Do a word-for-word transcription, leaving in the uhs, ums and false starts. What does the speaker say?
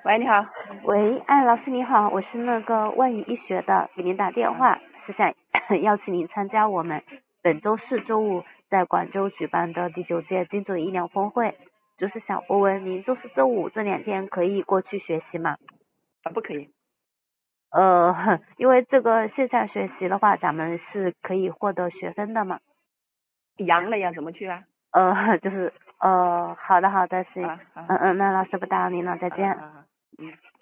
喂，你好。 喂，哎，老师你好，我是那个外语医学的，给您打电话是想邀请您参加我们本周四周五在广州举办的第九届精准医疗峰会，就是想问问您周四周五这两天可以过去学习吗？ 啊，不可以。 呃，因为这个线下学习的话，咱们是可以获得学分的嘛。 阳了要怎么去啊？ 呃，就是呃，好的好的，行， 啊啊嗯嗯，那老师不打扰您了，再见。 啊啊啊嗯。